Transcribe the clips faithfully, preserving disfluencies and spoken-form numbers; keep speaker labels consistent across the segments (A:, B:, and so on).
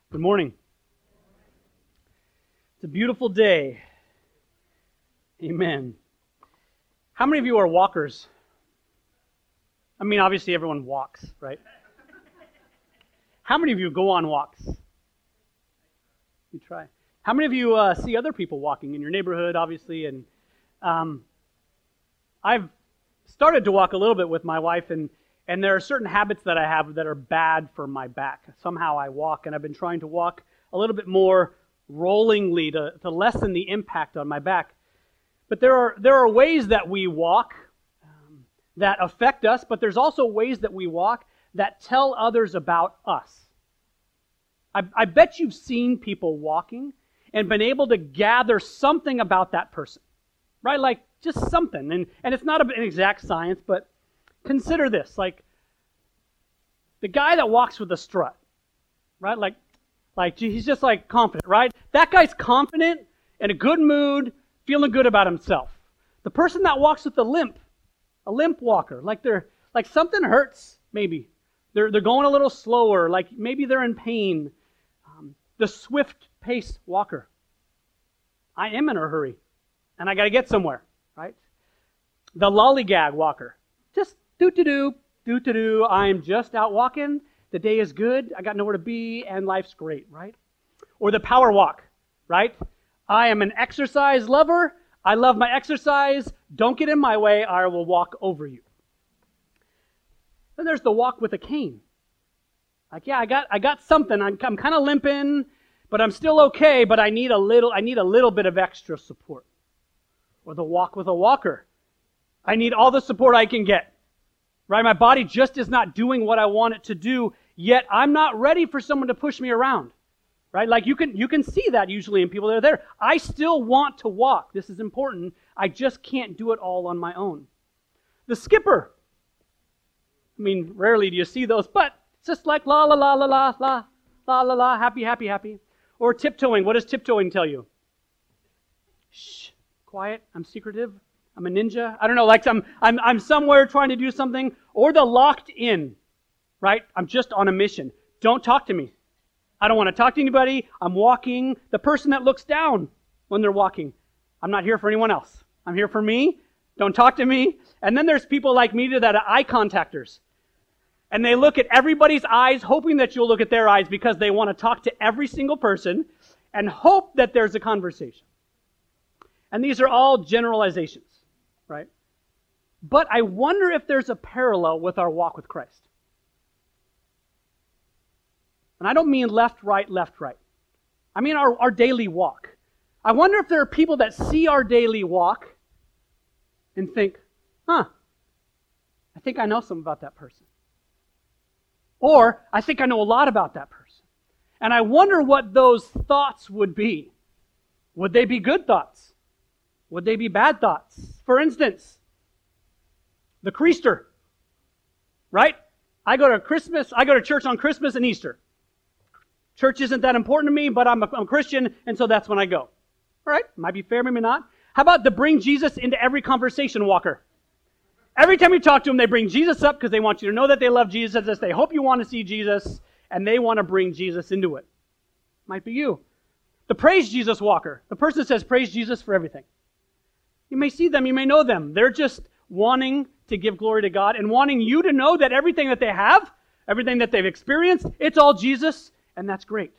A: Good morning. It's a beautiful day. Amen. How many of you are walkers? I mean, obviously everyone walks, right? How many of you go on walks? You try. How many of you uh, see other people walking in your neighborhood, obviously? And um, I've started to walk a little bit with my wife, and And there are certain habits that I have that are bad for my back. Somehow I walk, and I've been trying to walk a little bit more rollingly to, to lessen the impact on my back. But there are there are ways that we walk um, that affect us, but there's also ways that we walk that tell others about us. I, I bet you've seen people walking and been able to gather something about that person, right? Like just something. And, and it's not an exact science, but consider this, like the guy that walks with a strut, right? Like, like he's just like confident, right? That guy's confident, in a good mood, feeling good about himself. The person that walks with a limp, a limp walker, like they're like something hurts, maybe they're they're going a little slower, like maybe they're in pain. Um, the swift-paced walker, I am in a hurry, and I got to get somewhere, right? The lollygag walker, just do-to-do, do-to-do, I'm just out walking, the day is good, I got nowhere to be, and life's great, right? Or the power walk, right? I am an exercise lover, I love my exercise, don't get in my way, I will walk over you. Then there's the walk with a cane. Like, yeah, I got I got something, I'm, I'm kind of limping, but I'm still okay, but I need a little I need a little bit of extra support. Or the walk with a walker. I need all the support I can get. Right? My body just is not doing what I want it to do, yet I'm not ready for someone to push me around. Right? Like you can you can see that usually in people that are there. I still want to walk. This is important. I just can't do it all on my own. The skipper. I mean, rarely do you see those, but it's just like la la la la la la la la la, happy, happy, happy. Or tiptoeing. What does tiptoeing tell you? Shh, quiet, I'm secretive. I'm a ninja. I don't know, like I'm, I'm I'm somewhere trying to do something. Or the locked in, right? I'm just on a mission. Don't talk to me. I don't want to talk to anybody. I'm walking. The person that looks down when they're walking. I'm not here for anyone else. I'm here for me. Don't talk to me. And then there's people like me that are eye contactors. And they look at everybody's eyes, hoping that you'll look at their eyes because they want to talk to every single person and hope that there's a conversation. And these are all generalizations. Right? But I wonder if there's a parallel with our walk with Christ. And I don't mean left, right, left, right. I mean our, our daily walk. I wonder if there are people that see our daily walk and think, huh, I think I know something about that person. Or, I think I know a lot about that person. And I wonder what those thoughts would be. Would they be good thoughts? Would they be bad thoughts? For instance, the Creaster, right? I go to Christmas, I go to church on Christmas and Easter. Church isn't that important to me, but I'm a, I'm a Christian, and so that's when I go. All right, might be fair, maybe not. How about the bring Jesus into every conversation walker? Every time you talk to them, they bring Jesus up because they want you to know that they love Jesus, they hope you want to see Jesus, and they want to bring Jesus into it. Might be you. The praise Jesus walker, the person that says praise Jesus for everything. You may see them, you may know them. They're just wanting to give glory to God and wanting you to know that everything that they have, everything that they've experienced, it's all Jesus, and that's great.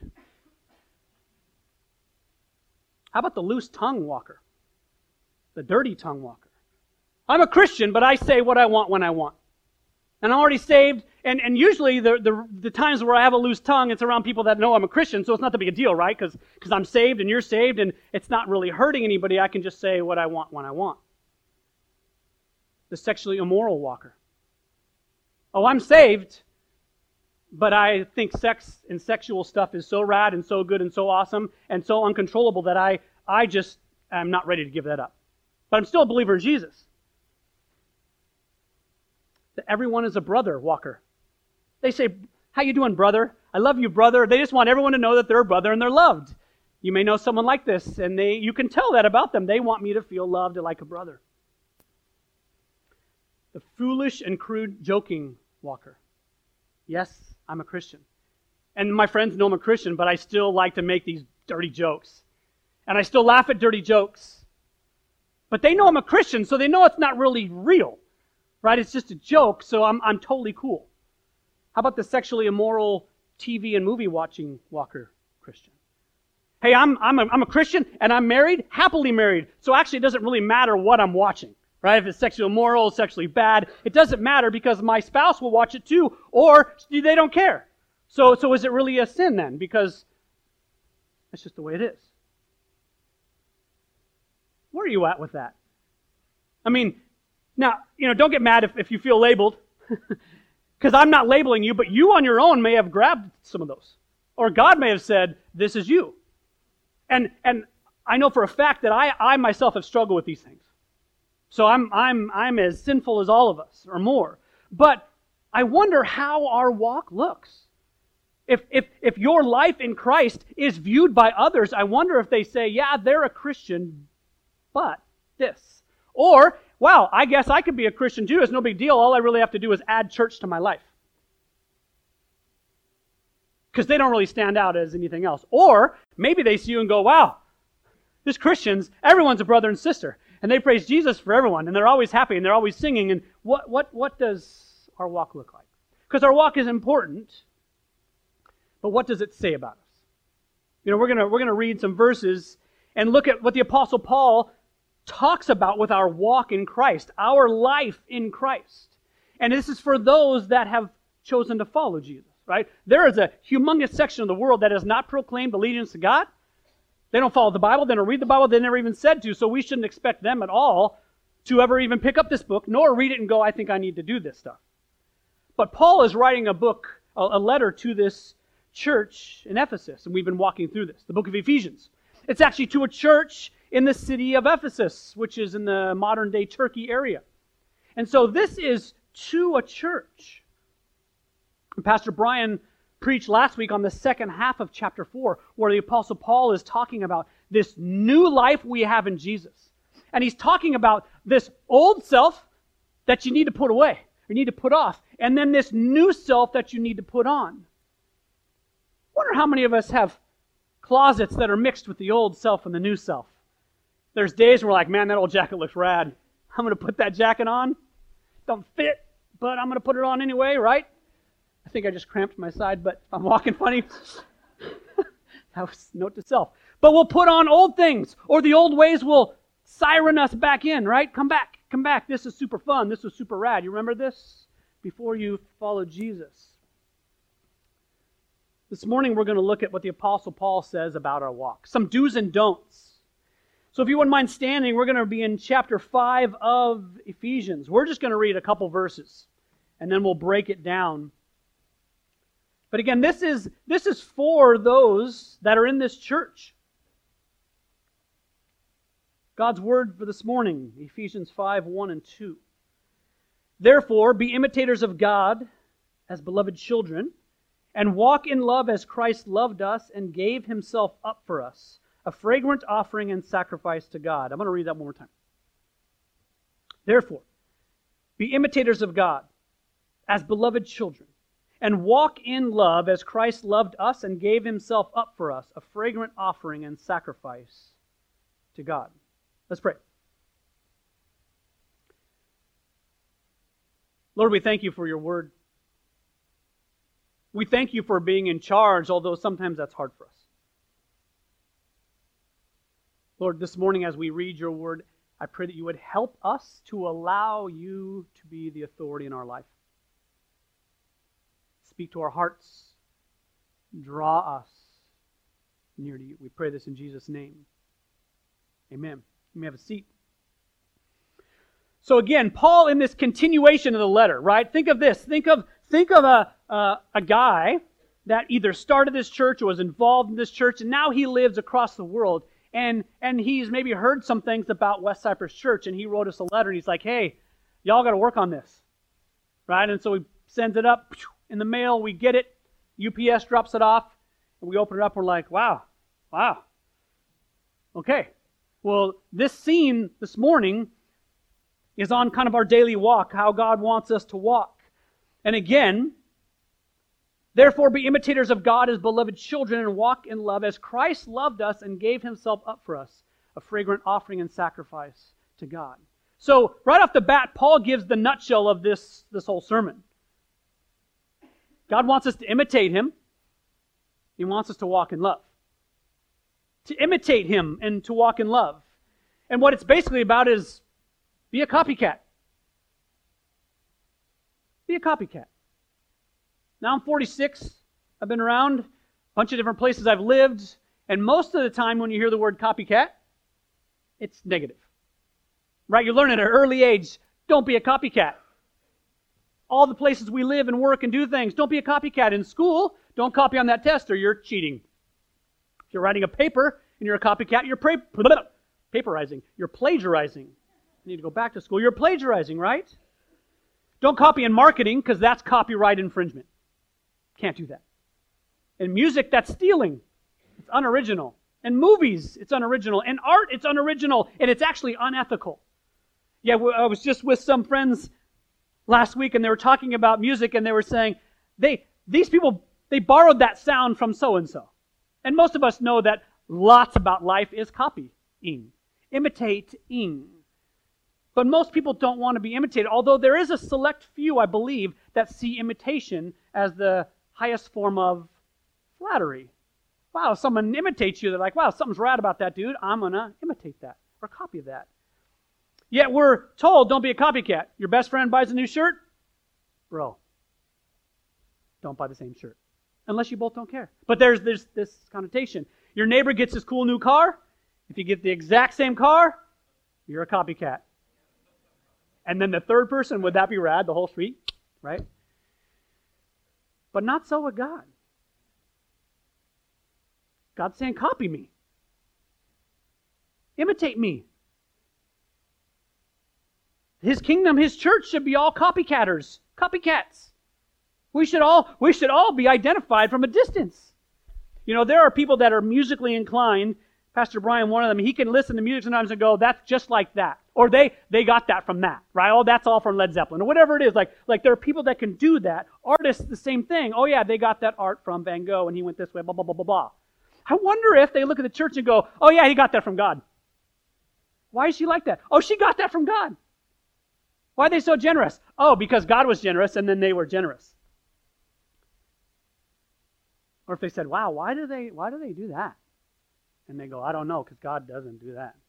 A: How about the loose tongue walker? The dirty tongue walker. I'm a Christian, but I say what I want when I want. And I'm already saved, and, and usually the, the the times where I have a loose tongue, it's around people that know I'm a Christian, so it's not that big a deal, right? Because because I'm saved and you're saved, and it's not really hurting anybody. I can just say what I want when I want. The sexually immoral walker. Oh, I'm saved, but I think sex and sexual stuff is so rad and so good and so awesome and so uncontrollable that I, I just am not ready to give that up. But I'm still a believer in Jesus. Everyone is a brother walker. They say, how you doing, brother? I love you, brother. They just want everyone to know that they're a brother and they're loved. You may know someone like this, and they you can tell that about them. They want me to feel loved like a brother. The foolish and crude joking walker. Yes, I'm a Christian. And my friends know I'm a Christian, but I still like to make these dirty jokes. And I still laugh at dirty jokes. But they know I'm a Christian, so they know it's not really real. Right? It's just a joke, so I'm I'm totally cool. How about the sexually immoral T V and movie watching walker Christian? Hey, I'm I'm a, I'm a Christian, and I'm married, happily married. So actually it doesn't really matter what I'm watching. Right? If it's sexually immoral, sexually bad, it doesn't matter because my spouse will watch it too, or they don't care. So, so is it really a sin then? Because that's just the way it is. Where are you at with that? I mean, now, you know, don't get mad if, if you feel labeled, because I'm not labeling you, but you on your own may have grabbed some of those. Or God may have said, this is you. And and I know for a fact that I, I myself have struggled with these things. So I'm I'm I'm as sinful as all of us, or more. But I wonder how our walk looks. If, if, if your life in Christ is viewed by others, I wonder if they say, yeah, they're a Christian, but this. Or, wow, I guess I could be a Christian too. It's no big deal. All I really have to do is add church to my life. Because they don't really stand out as anything else. Or, maybe they see you and go, wow, this Christians, everyone's a brother and sister. And they praise Jesus for everyone. And they're always happy and they're always singing. And what, what, what does our walk look like? Because our walk is important. But what does it say about us? You know, we're gonna we're gonna read some verses and look at what the Apostle Paul talks about with our walk in Christ, our life in Christ. And this is for those that have chosen to follow Jesus, right? There is a humongous section of the world that has not proclaimed allegiance to God. They don't follow the Bible, they don't read the Bible, they never even said to, so we shouldn't expect them at all to ever even pick up this book, nor read it and go, I think I need to do this stuff. But Paul is writing a book, a, a letter to this church in Ephesus, and we've been walking through this, the book of Ephesians. It's actually to a church in the city of Ephesus, which is in the modern-day Turkey area. And so this is to a church. And Pastor Brian preached last week on the second half of chapter four, where the Apostle Paul is talking about this new life we have in Jesus. And he's talking about this old self that you need to put away, you need to put off, and then this new self that you need to put on. I wonder how many of us have closets that are mixed with the old self and the new self. There's days where we're like, man, that old jacket looks rad. I'm going to put that jacket on. Don't fit, but I'm going to put it on anyway, right? I think I just cramped my side, but I'm walking funny. That was note to self. But we'll put on old things, or the old ways will siren us back in, right? Come back, come back. This is super fun. This was super rad. You remember this? Before you followed Jesus. This morning we're going to look at what the Apostle Paul says about our walk. Some do's and don'ts. So if you wouldn't mind standing, we're going to be in chapter five of Ephesians. We're just going to read a couple verses, and then we'll break it down. But again, this is, this is for those that are in this church. God's word for this morning, Ephesians five, one and two. Therefore, be imitators of God as beloved children, and walk in love as Christ loved us and gave himself up for us, a fragrant offering and sacrifice to God. I'm going to read that one more time. Therefore, be imitators of God as beloved children, and walk in love as Christ loved us and gave himself up for us, a fragrant offering and sacrifice to God. Let's pray. Lord, we thank you for your word. We thank you for being in charge, although sometimes that's hard for us. Lord, this morning as we read your word, I pray that you would help us to allow you to be the authority in our life. Speak to our hearts. Draw us near to you. We pray this in Jesus' name. Amen. You may have a seat. So again, Paul in this continuation of the letter, right? Think of this. Think of think of a uh, a guy that either started this church or was involved in this church, and now he lives across the world. And and he's maybe heard some things about West Cypress Church, and he wrote us a letter, and he's like, hey, y'all got to work on this. Right? And so he sends it up in the mail. We get it. U P S drops it off, and we open it up. We're like, wow, wow. Okay. Well, this scene this morning is on kind of our daily walk, how God wants us to walk. And again, Therefore, be imitators of God as beloved children and walk in love as Christ loved us and gave himself up for us, a fragrant offering and sacrifice to God. So, right off the bat, Paul gives the nutshell of this, this whole sermon. God wants us to imitate him. He wants us to walk in love. To imitate him and to walk in love. And what it's basically about is be a copycat. Be a copycat. Now I'm forty-six. I've been around a bunch of different places I've lived. And most of the time when you hear the word copycat, it's negative. Right? You learn at an early age, don't be a copycat. All the places we live and work and do things, don't be a copycat. In school, don't copy on that test or you're cheating. If you're writing a paper and you're a copycat, you're pra- paperizing. You're plagiarizing. You need to go back to school. You're plagiarizing, right? Don't copy in marketing because that's copyright infringement. Can't do that. In music, that's stealing. It's unoriginal. In movies, it's unoriginal. In art, it's unoriginal. And it's actually unethical. Yeah, I was just with some friends last week and they were talking about music and they were saying, they these people, they borrowed that sound from so-and-so. And most of us know that lots about life is copying, imitating. But most people don't want to be imitated, although there is a select few, I believe, that see imitation as the highest form of flattery. Wow, if someone imitates you, they're like, wow, something's rad about that dude. I'm going to imitate that or copy that. Yet we're told, don't be a copycat. Your best friend buys a new shirt? Bro, don't buy the same shirt. Unless you both don't care. But there's, there's this connotation. Your neighbor gets his cool new car. If you get the exact same car, you're a copycat. And then the third person, would that be rad? The whole street, right? But not so with God. God's saying, copy me. Imitate me. His kingdom, his church should be all copycatters, copycats. We should all we should all be identified from a distance. You know, there are people that are musically inclined. Pastor Brian, one of them, he can listen to music sometimes and go, that's just like that. Or they they got that from that, right? Oh, that's all from Led Zeppelin. Or whatever it is. Like, like there are people that can do that. Artists, the same thing. Oh yeah, they got that art from Van Gogh and he went this way, blah, blah, blah, blah, blah. I wonder if they look at the church and go, oh yeah, he got that from God. Why is she like that? Oh, she got that from God. Why are they so generous? Oh, because God was generous and then they were generous. Or if they said, wow, why do they why do they do that? And they go, I don't know, because God doesn't do that.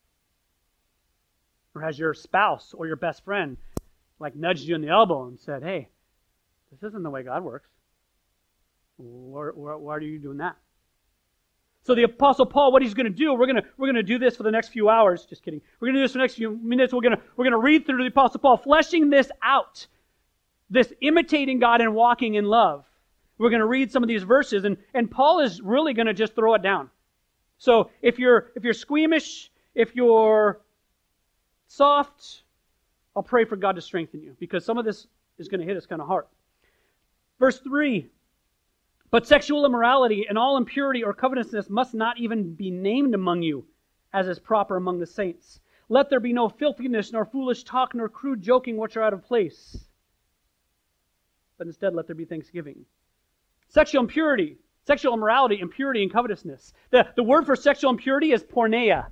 A: Or has your spouse or your best friend like nudged you in the elbow and said, hey, this isn't the way God works. Why, why, why are you doing that? So the Apostle Paul, what he's going to do, we're going to we're going to do this for the next few hours. Just kidding. We're going to do this for the next few minutes. We're going to we're going to read through the Apostle Paul, fleshing this out, this imitating God and walking in love. We're going to read some of these verses, and, and Paul is really going to just throw it down. So if you're if you're squeamish, if you're soft, I'll pray for God to strengthen you, because some of this is going to hit us kind of hard. Verse three. But sexual immorality and all impurity or covetousness must not even be named among you, as is proper among the saints. Let there be no filthiness, nor foolish talk, nor crude joking, which are out of place. But instead let there be thanksgiving. Sexual impurity, sexual immorality, impurity, and covetousness. The, the word for sexual impurity is porneia.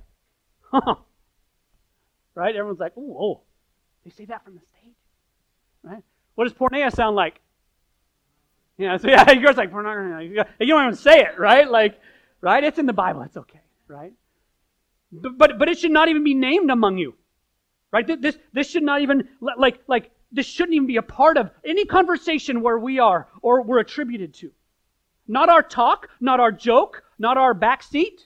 A: Right? Everyone's like, oh, oh, they say that from the stage. Right? What does porneia sound like? You know, so yeah, you're like, pornography. You don't even say it, right? Like, right? It's in the Bible. It's okay, right? But, but but it should not even be named among you, right? This this should not even like like this shouldn't even be a part of any conversation where we are or we're attributed to. Not our talk, not our joke, not our backseat,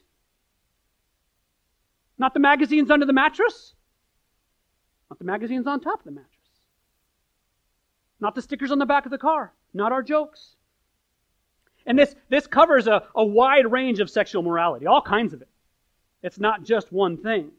A: not the magazines under the mattress, not the magazines on top of the mattress, not the stickers on the back of the car. Not our jokes. And this, this covers a, a wide range of sexual morality, all kinds of it. It's not just one thing.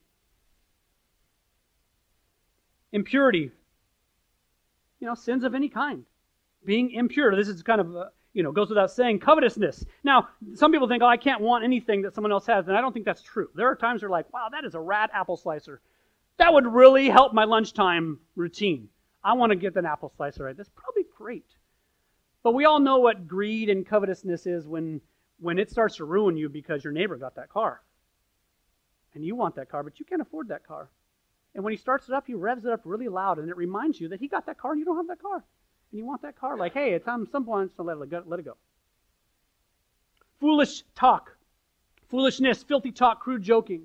A: Impurity. You know, sins of any kind. Being impure. This is kind of, uh, you know, goes without saying. Covetousness. Now, some people think, oh, I can't want anything that someone else has. And I don't think that's true. There are times where like, wow, that is a rad apple slicer. That would really help my lunchtime routine. I want to get an apple slicer, right? That's probably great. But we all know what greed and covetousness is when, when it starts to ruin you because your neighbor got that car. And you want that car, but you can't afford that car. And when he starts it up, he revs it up really loud, and it reminds you that he got that car and you don't have that car. And you want that car. Like, hey, it's time some point to let it go. Let it go. Foolish talk. Foolishness, filthy talk, crude joking.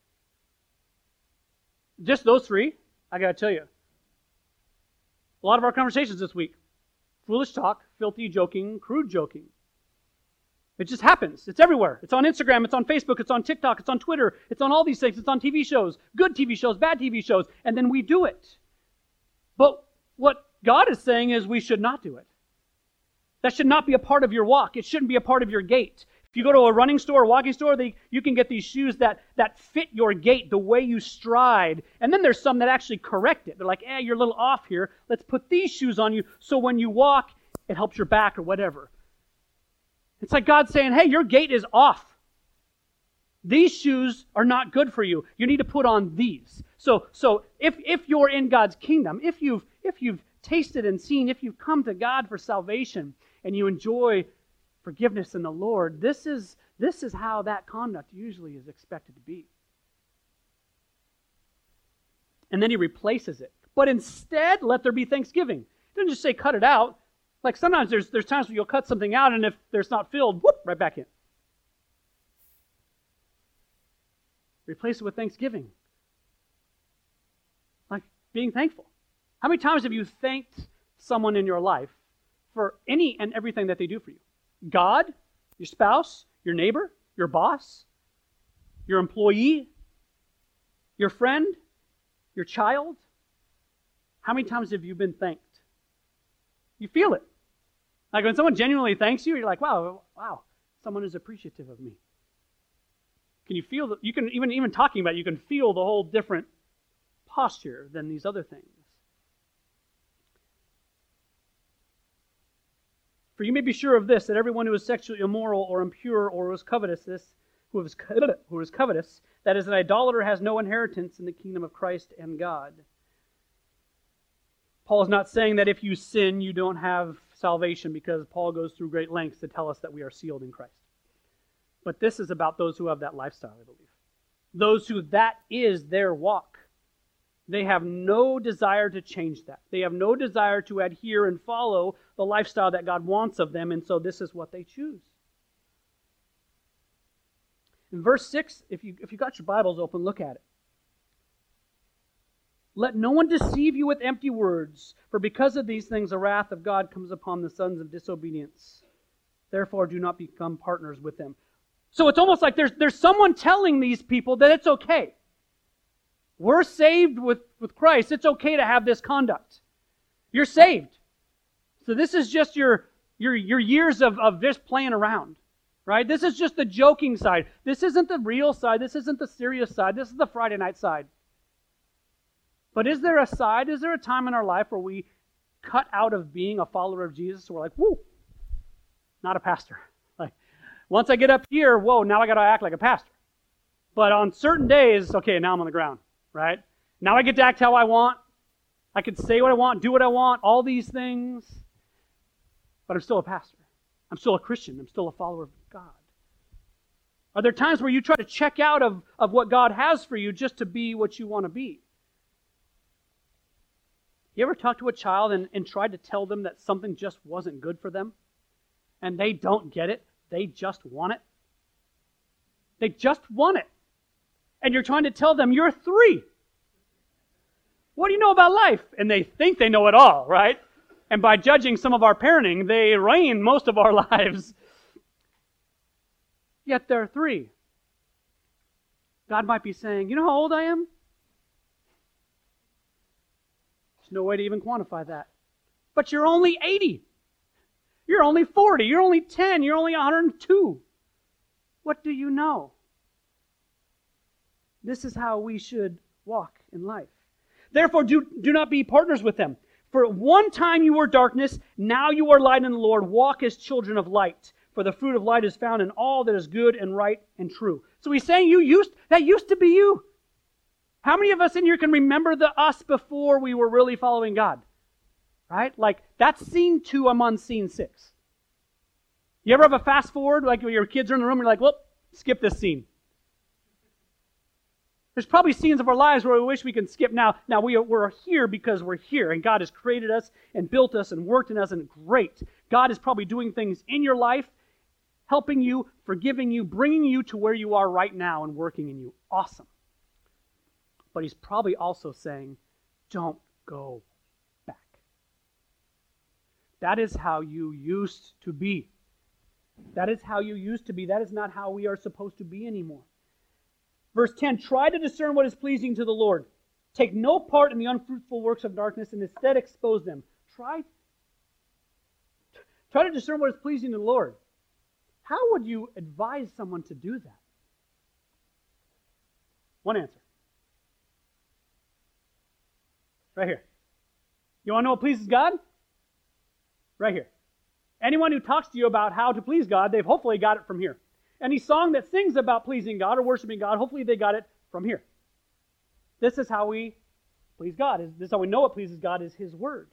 A: Just those three, I got to tell you. A lot of our conversations this week. Foolish talk, filthy joking, crude joking. It just happens. It's everywhere. It's on Instagram, it's on Facebook, it's on TikTok, it's on Twitter, it's on all these things. It's on T V shows, good T V shows, bad T V shows, and then we do it. But what God is saying is we should not do it. That should not be a part of your walk. It shouldn't be a part of your gait. If you go to a running store, a walking store, they, you can get these shoes that, that fit your gait, the way you stride. And then there's some that actually correct it. They're like, eh, you're a little off here. Let's put these shoes on you so when you walk, it helps your back or whatever. It's like God saying, hey, your gait is off. These shoes are not good for you. You need to put on these. So, so if, if you're in God's kingdom, if you've, if you've tasted and seen, if you've come to God for salvation and you enjoy forgiveness in the Lord, this is, this is how that conduct usually is expected to be. And then he replaces it. But instead, let there be thanksgiving. He doesn't just say cut it out. Like sometimes there's there's times where you'll cut something out, and if there's not filled, whoop, right back in. Replace it with thanksgiving. Like being thankful. How many times have you thanked someone in your life for any and everything that they do for you? God, your spouse, your neighbor, your boss, your employee, your friend, your child. How many times have you been thanked? You feel it. Like when someone genuinely thanks you, you're like, wow, wow, someone is appreciative of me. Can you feel that? You can, even, even talking about it, you can feel the whole different posture than these other things. For you may be sure of this, that everyone who is sexually immoral or impure or who is covetous, who is, who is covetous, that is an idolater, has no inheritance in the kingdom of Christ and God. Paul is not saying that if you sin, you don't have salvation, because Paul goes through great lengths to tell us that we are sealed in Christ. But this is about those who have that lifestyle, I believe. Those who that is their walk. They have no desire to change that. They have no desire to adhere and follow the lifestyle that God wants of them, and so this is what they choose. In verse six, if you if you got your Bibles open, look at it. Let no one deceive you with empty words, for because of these things the wrath of God comes upon the sons of disobedience. Therefore do not become partners with them. So it's almost like there's, there's someone telling these people that it's okay. We're saved with, with Christ. It's okay to have this conduct. You're saved. So this is just your, your, your years of, of just playing around. Right? This is just the joking side. This isn't the real side. This isn't the serious side. This is the Friday night side. But is there a side, is there a time in our life where we cut out of being a follower of Jesus? So we're like, whoo, not a pastor. Like, once I get up here, whoa, now I got to act like a pastor. But on certain days, okay, now I'm on the ground, right? Now I get to act how I want. I can say what I want, do what I want, all these things. But I'm still a pastor. I'm still a Christian. I'm still a follower of God. Are there times where you try to check out of, of what God has for you just to be what you want to be? You ever talk to a child and, and tried to tell them that something just wasn't good for them? And they don't get it. They just want it. They just want it. And you're trying to tell them, you're three. What do you know about life? And they think they know it all, right? And by judging some of our parenting, they reign most of our lives. Yet they're three. God might be saying, you know how old I am? There's no way to even quantify that. But you're only eighty. You're only forty. You're only ten. You're only one hundred two. What do you know? This is how we should walk in life. Therefore, do, do not be partners with them. For at one time you were darkness, now you are light in the Lord. Walk as children of light. For the fruit of light is found in all that is good and right and true. So he's saying you used that used to be you. How many of us in here can remember the us before we were really following God? Right? Like, that's scene two, I'm on scene six. You ever have a fast forward, like when your kids are in the room, you're like, whoop, skip this scene. There's probably scenes of our lives where we wish we can skip now. Now, we are, we're here because we're here, and God has created us and built us and worked in us, and great. God is probably doing things in your life, helping you, forgiving you, bringing you to where you are right now and working in you. Awesome. But he's probably also saying, don't go back. That is how you used to be. That is how you used to be. That is not how we are supposed to be anymore. Verse ten, try to discern what is pleasing to the Lord. Take no part in the unfruitful works of darkness and instead expose them. Try, try to discern what is pleasing to the Lord. How would you advise someone to do that? One answer. Right here. You want to know what pleases God? Right here. Anyone who talks to you about how to please God, they've hopefully got it from here. Any song that sings about pleasing God or worshiping God, hopefully they got it from here. This is how we please God. This is how we know what pleases God is His Word.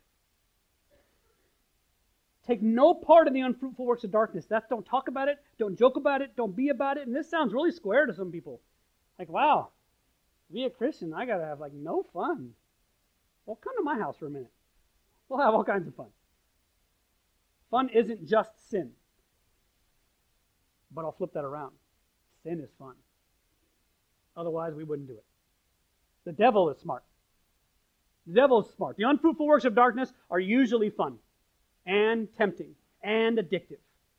A: Take no part in the unfruitful works of darkness. That's don't talk about it, don't joke about it, don't be about it. And this sounds really square to some people. Like, wow, be a Christian, I got to have like no fun. Well, come to my house for a minute. We'll have all kinds of fun. Fun isn't just sin. But I'll flip that around. Sin is fun. Otherwise, we wouldn't do it. The devil is smart. The devil is smart. The unfruitful works of darkness are usually fun and tempting and addictive.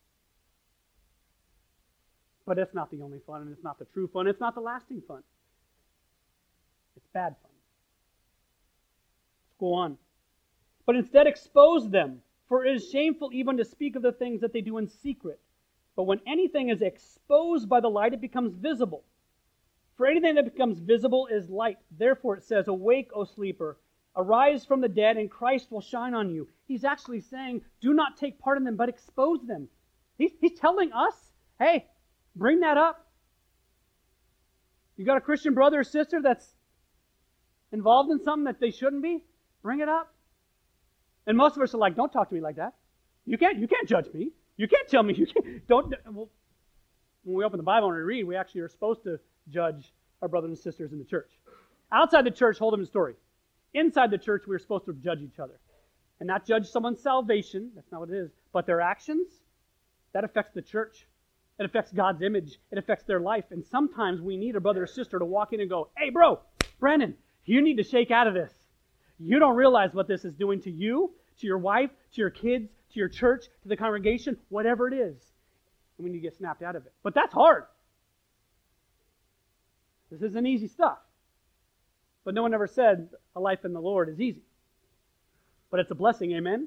A: But it's not the only fun, and it's not the true fun. It's not the lasting fun. It's bad fun. Let's go on. But instead expose them, for it is shameful even to speak of the things that they do in secret. But when anything is exposed by the light, it becomes visible. For anything that becomes visible is light. Therefore it says, awake, O sleeper, arise from the dead, and Christ will shine on you. He's actually saying, do not take part in them, but expose them. He's, he's telling us, hey, bring that up. You got a Christian brother or sister that's involved in something that they shouldn't be? Bring it up. And most of us are like, don't talk to me like that. You can't, you can't judge me. You can't tell me. You can't. Don't. Well, when we open the Bible and we read, we actually are supposed to judge our brothers and sisters in the church. Outside the church, hold them in story. Inside the church, we're supposed to judge each other. And not judge someone's salvation. That's not what it is. But their actions, that affects the church. It affects God's image. It affects their life. And sometimes we need a brother or sister to walk in and go, hey, bro, Brandon, you need to shake out of this. You don't realize what this is doing to you, to your wife, to your kids, to your church, to the congregation, whatever it is. And we need to get snapped out of it. But that's hard. This isn't easy stuff. But no one ever said a life in the Lord is easy. But it's a blessing, amen?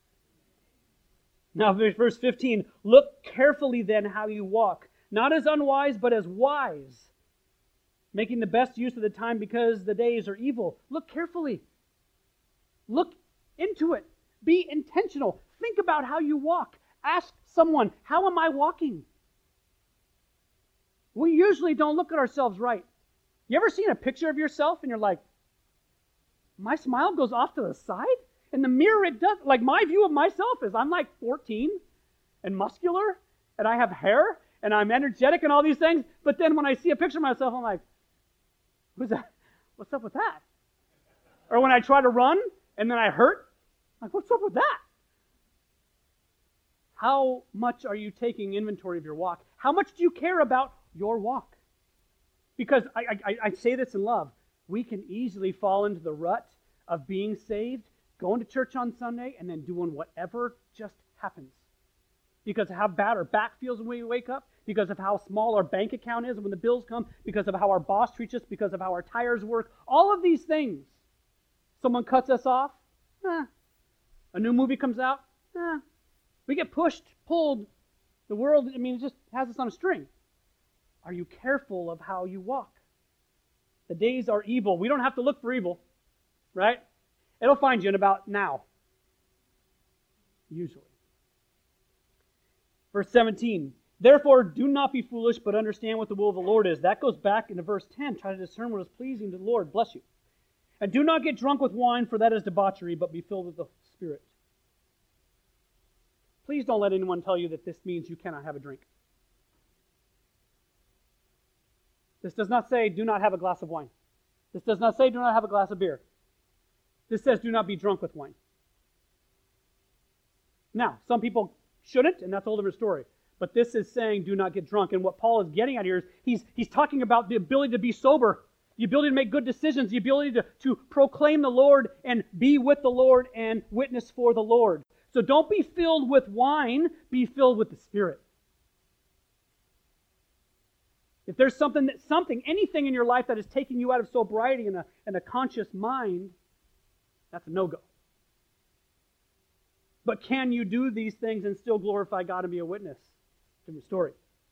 A: Now, verse fifteen, look carefully then how you walk, not as unwise, but as wise, making the best use of the time because the days are evil. Look carefully. Look into it. Be intentional. Think about how you walk. Ask someone, how am I walking? We usually don't look at ourselves right. You ever seen a picture of yourself and you're like, my smile goes off to the side? In the mirror it does. Like my view of myself is I'm like fourteen and muscular and I have hair and I'm energetic and all these things. But then when I see a picture of myself, I'm like, who's that? What's up with that? Or when I try to run and then I hurt, I'm like, what's up with that? How much are you taking inventory of your walk? How much do you care about your walk? Because I, I, I say this in love. We can easily fall into the rut of being saved, going to church on Sunday, and then doing whatever just happens. Because of how bad our back feels when we wake up, because of how small our bank account is when the bills come, because of how our boss treats us, because of how our tires work. All of these things. Someone cuts us off. Eh. A new movie comes out. Eh. We get pushed, pulled. The world, I mean, it just has us on a string. Are you careful of how you walk? The days are evil. We don't have to look for evil, right? It'll find you in about now. Usually. Verse seventeen. Therefore, do not be foolish, but understand what the will of the Lord is. That goes back into verse ten. Try to discern what is pleasing to the Lord. Bless you. And do not get drunk with wine, for that is debauchery, but be filled with the Spirit. Please don't let anyone tell you that this means you cannot have a drink. This does not say do not have a glass of wine. This does not say do not have a glass of beer. This says do not be drunk with wine. Now, some people shouldn't, and that's a whole different story. But this is saying do not get drunk. And what Paul is getting at here is he's, he's talking about the ability to be sober, the ability to make good decisions, the ability to, to proclaim the Lord and be with the Lord and witness for the Lord. So don't be filled with wine, be filled with the Spirit. If there's something, that, something, anything in your life that is taking you out of sobriety and a, and a conscious mind, that's a no-go. But can you do these things and still glorify God and be a witness? Different story.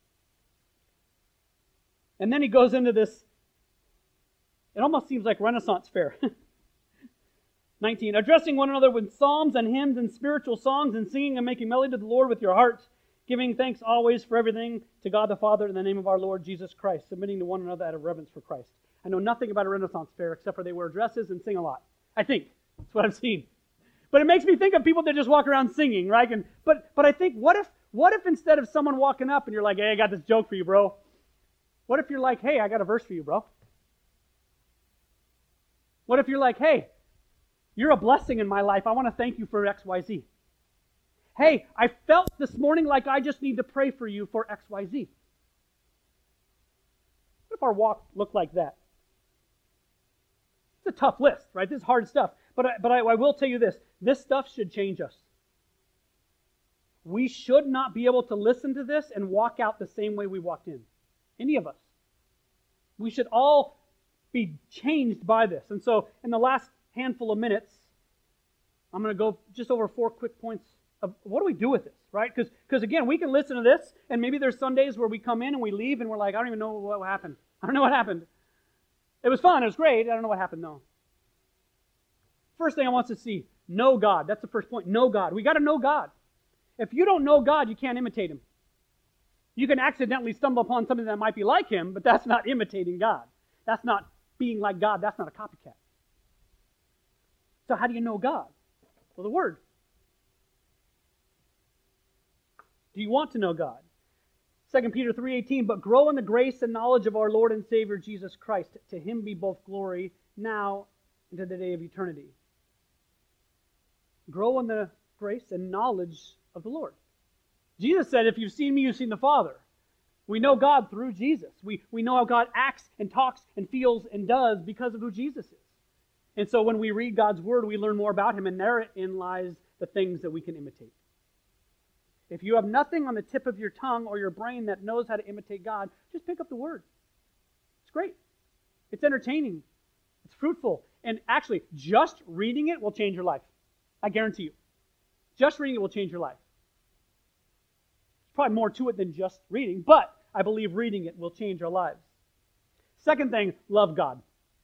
A: And then he goes into this, it almost seems like Renaissance fair. nineteen, addressing one another with psalms and hymns and spiritual songs and singing and making melody to the Lord with your hearts, giving thanks always for everything to God the Father in the name of our Lord Jesus Christ, submitting to one another out of reverence for Christ. I know nothing about a Renaissance fair except for they wear dresses and sing a lot. I think. That's what I've seen. But it makes me think of people that just walk around singing, right? And but but I think, what if what if instead of someone walking up and you're like, hey, I got this joke for you, bro. What if you're like, hey, I got a verse for you, bro? What if you're like, hey, you're a blessing in my life. I want to thank you for X Y Z. Hey, I felt this morning like I just need to pray for you for X Y Z. What if our walk looked like that? It's a tough list, right? This is hard stuff. But I, but I, I will tell you this. This stuff should change us. We should not be able to listen to this and walk out the same way we walked in. Any of us. We should all be changed by this. And so in the last handful of minutes, I'm going to go just over four quick points of what do we do with this, right? Because because again, we can listen to this, and maybe there's Sundays where we come in and we leave and we're like, I don't even know what happened. I don't know what happened. It was fun. It was great. I don't know what happened, though. First thing I want us to see, know God. That's the first point. Know God. We got to know God. If you don't know God, you can't imitate Him. You can accidentally stumble upon something that might be like Him, but that's not imitating God. That's not being like God. That's not a copycat. So how do you know God? Well, the Word. Do you want to know God? Second Peter three eighteen, but grow in the grace and knowledge of our Lord and Savior Jesus Christ. To Him be both glory now and to the day of eternity. Grow in the grace and knowledge of the Lord. Jesus said, if you've seen me, you've seen the Father. We know God through Jesus. We, we know how God acts and talks and feels and does because of who Jesus is. And so when we read God's Word, we learn more about Him, and therein lies the things that we can imitate. If you have nothing on the tip of your tongue or your brain that knows how to imitate God, just pick up the Word. It's great. It's entertaining. It's fruitful. And actually, just reading it will change your life. I guarantee you. Just reading it will change your life. There's probably more to it than just reading, but I believe reading it will change our lives. Second thing, love God.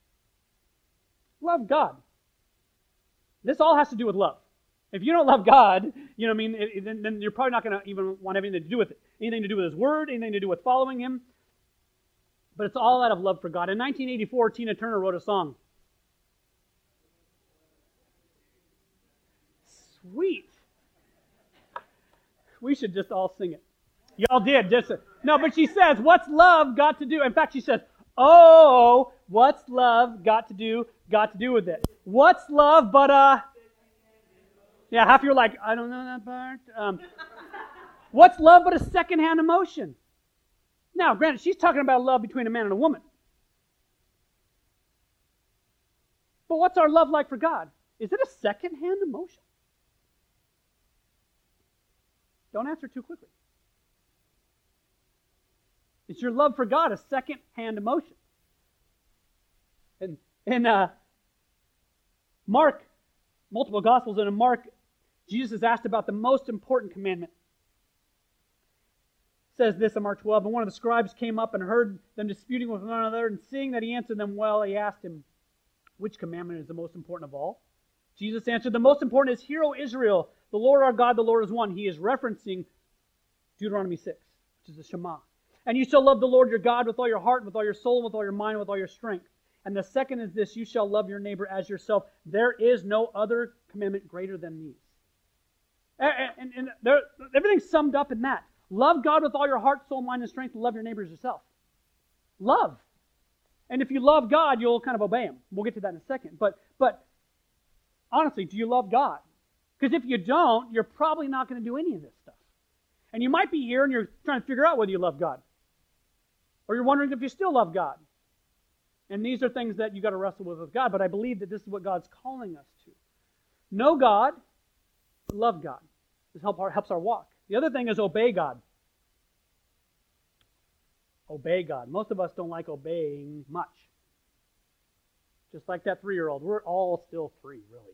A: Love God. This all has to do with love. If you don't love God, you know what I mean, it, it, then, then you're probably not going to even want anything to do with it. Anything to do with His Word, anything to do with following Him. But it's all out of love for God. In nineteen eighty-four, Tina Turner wrote a song. Sweet. We should just all sing it. Y'all did. Just no, but she says, what's love got to do? In fact, she says, oh, what's love got to do, got to do with it? What's love but a... Yeah, half of you are like, I don't know that part. Um, what's love but a secondhand emotion? Now, granted, she's talking about love between a man and a woman. But what's our love like for God? Is it a secondhand emotion? Don't answer too quickly. Is your love for God a second-hand emotion? And in uh, Mark, multiple Gospels, and in Mark, Jesus is asked about the most important commandment. It says this in Mark twelve, and one of the scribes came up and heard them disputing with one another, and seeing that he answered them well, he asked him, which commandment is the most important of all? Jesus answered, the most important is, Hear, O Israel, the Lord our God, the Lord is one. He is referencing Deuteronomy six, which is the Shema. And you shall love the Lord your God with all your heart, with all your soul, with all your mind, with all your strength. And the second is this, you shall love your neighbor as yourself. There is no other commandment greater than these. And, and, and there, everything's summed up in that. Love God with all your heart, soul, mind, and strength, and love your neighbors yourself. Love. And if you love God, you'll kind of obey Him. We'll get to that in a second. But, but honestly, do you love God? Because if you don't, you're probably not going to do any of this stuff. And you might be here and you're trying to figure out whether you love God. Or you're wondering if you still love God. And these are things that you got to wrestle with with God. But I believe that this is what God's calling us to. Know God, love God. This help our, helps our walk. The other thing is obey God. Obey God. Most of us don't like obeying much. Just like that three-year-old. We're all still three, really.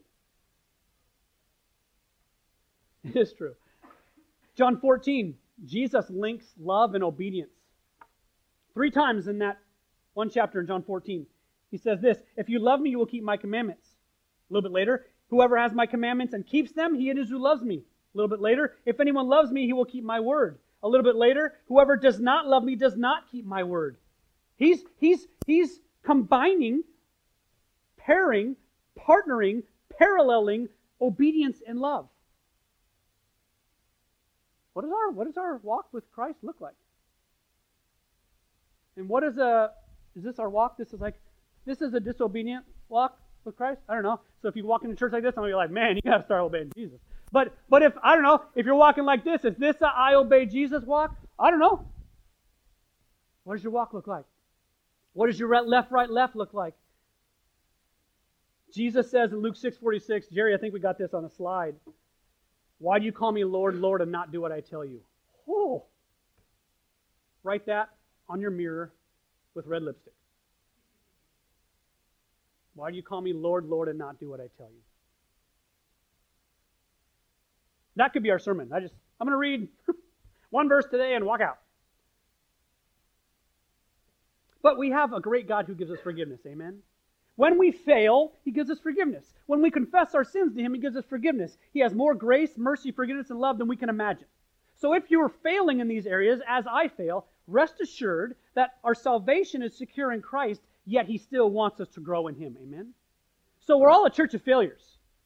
A: It is true. John fourteen, Jesus links love and obedience. Three times in that one chapter in John fourteen. He says this, if you love me, you will keep my commandments. A little bit later, whoever has my commandments and keeps them, he it is who loves me. A little bit later, if anyone loves me, he will keep my word. A little bit later, whoever does not love me does not keep my word. He's, he's, he's combining, pairing, partnering, paralleling obedience and love. What does our, what does our walk with Christ look like? And what is a, is this our walk? This is like, this is a disobedient walk with Christ? I don't know. So if you walk into church like this, I'm going to be like, man, you got to start obeying Jesus. But but if, I don't know, if you're walking like this, is this a I obey Jesus walk? I don't know. What does your walk look like? What does your left, right, left look like? Jesus says in Luke six forty-six, Jerry, I think we got this on a slide. Why do you call me Lord, Lord, and not do what I tell you? Oh. Write that on your mirror with red lipstick. Why do you call me Lord, Lord, and not do what I tell you? That could be our sermon. I just, I'm going to read one verse today and walk out. But we have a great God who gives us forgiveness. Amen? When we fail, He gives us forgiveness. When we confess our sins to Him, He gives us forgiveness. He has more grace, mercy, forgiveness, and love than we can imagine. So if you are failing in these areas, as I fail, rest assured that our salvation is secure in Christ, yet He still wants us to grow in Him. Amen? So we're all a church of failures.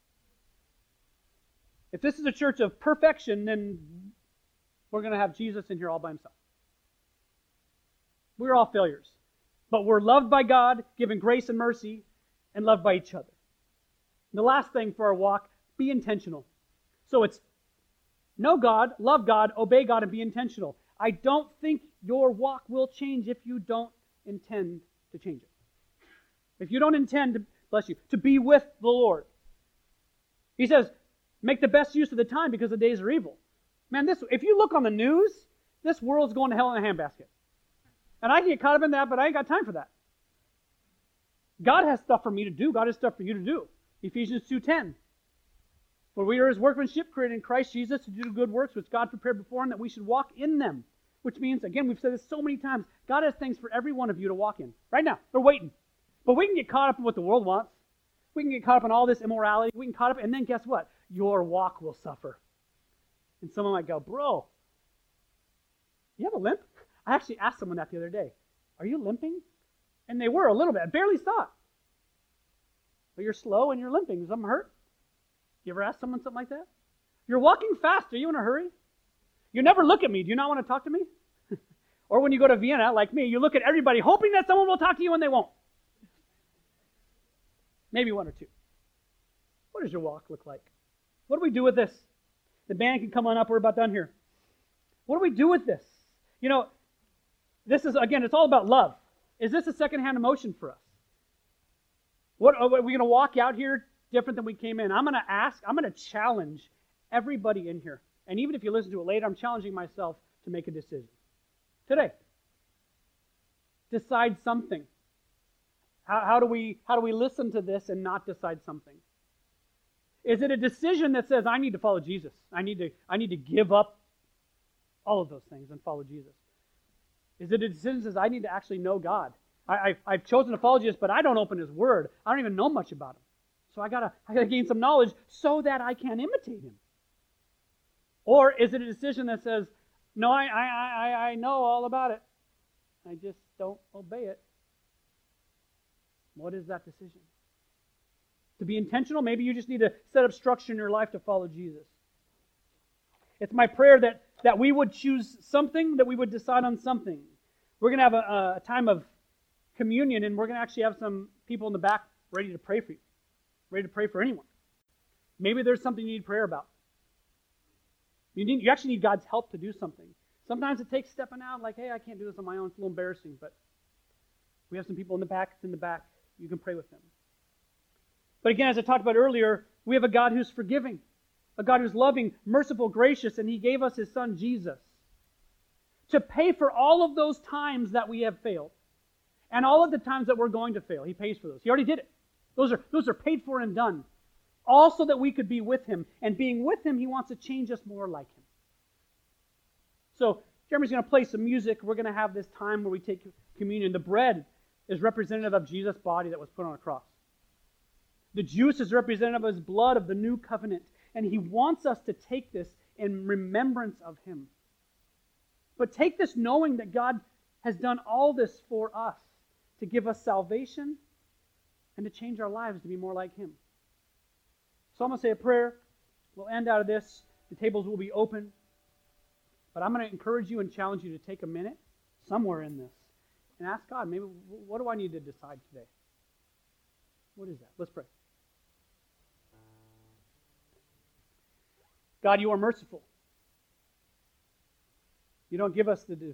A: If this is a church of perfection, then we're going to have Jesus in here all by Himself. We're all failures. But we're loved by God, given grace and mercy, and loved by each other. And the last thing for our walk, be intentional. So it's know God, love God, obey God, and be intentional. I don't think your walk will change if you don't intend to change it. If you don't intend to, bless you, to be with the Lord. He says, make the best use of the time because the days are evil. Man, this if you look on the news, this world's going to hell in a handbasket. And I can get caught up in that, but I ain't got time for that. God has stuff for me to do. God has stuff for you to do. Ephesians two ten. For we are His workmanship created in Christ Jesus to do good works which God prepared beforehand that we should walk in them. Which means, again, we've said this so many times, God has things for every one of you to walk in. Right now, they're waiting. But we can get caught up in what the world wants. We can get caught up in all this immorality. We can get caught up, and then guess what? Your walk will suffer. And someone might go, bro, you have a limp? I actually asked someone that the other day. Are you limping? And they were a little bit. I barely saw it. But you're slow and you're limping. Does something hurt? You ever ask someone something like that? You're walking fast. Are you in a hurry? You never look at me. Do you not want to talk to me? Or when you go to Vienna, like me, you look at everybody hoping that someone will talk to you and they won't. Maybe one or two. What does your walk look like? What do we do with this? The band can come on up. We're about done here. What do we do with this? You know, this is, again, it's all about love. Is this a secondhand emotion for us? What are we going to walk out here different than we came in? I'm going to ask, I'm going to challenge everybody in here. And even if you listen to it later, I'm challenging myself to make a decision. Today. Decide something. How, how do we how do we listen to this and not decide something? Is it a decision that says, I need to follow Jesus? I need to I need to give up all of those things and follow Jesus? Is it a decision that says, I need to actually know God? I, I, I've chosen to follow Jesus, but I don't open His Word. I don't even know much about Him. So I gotta I gotta gain some knowledge so that I can imitate Him. Or is it a decision that says, no, I I I, I know all about it. I just don't obey it. What is that decision? To be intentional, maybe you just need to set up structure in your life to follow Jesus. It's my prayer that, that we would choose something, that we would decide on something. We're going to have a, a time of communion, and we're going to actually have some people in the back ready to pray for you, ready to pray for anyone. Maybe there's something you need prayer about. You need, you actually need God's help to do something. Sometimes it takes stepping out, like, hey, I can't do this on my own. It's a little embarrassing, but we have some people in the back. It's in the back. You can pray with them. But again, as I talked about earlier, we have a God who's forgiving, a God who's loving, merciful, gracious, and He gave us His Son, Jesus, to pay for all of those times that we have failed and all of the times that we're going to fail. He pays for those. He already did it. Those are, those are paid for and done. All so that we could be with Him. And being with Him, He wants to change us more like Him. So, Jeremy's going to play some music. We're going to have this time where we take communion. The bread is representative of Jesus' body that was put on a cross. The juice is representative of His blood of the new covenant. And He wants us to take this in remembrance of Him. But take this knowing that God has done all this for us to give us salvation and to change our lives to be more like Him. So I'm going to say a prayer. We'll end out of this. The tables will be open. But I'm going to encourage you and challenge you to take a minute somewhere in this and ask God, maybe, what do I need to decide today? What is that? Let's pray. God, You are merciful. You don't give us the di-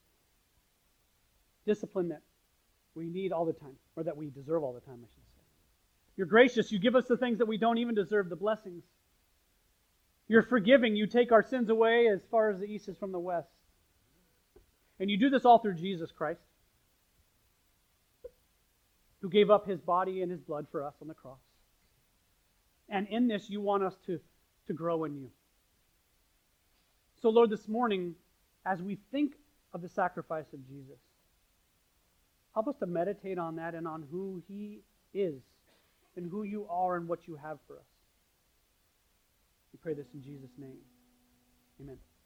A: discipline that we need all the time, or that we deserve all the time, I should say. You're gracious. You give us the things that we don't even deserve, the blessings. You're forgiving. You take our sins away as far as the east is from the west. And You do this all through Jesus Christ, who gave up His body and His blood for us on the cross. And in this, You want us to, to grow in You. So, Lord, this morning, as we think of the sacrifice of Jesus, help us to meditate on that and on who He is and who You are and what You have for us. We pray this in Jesus' name. Amen.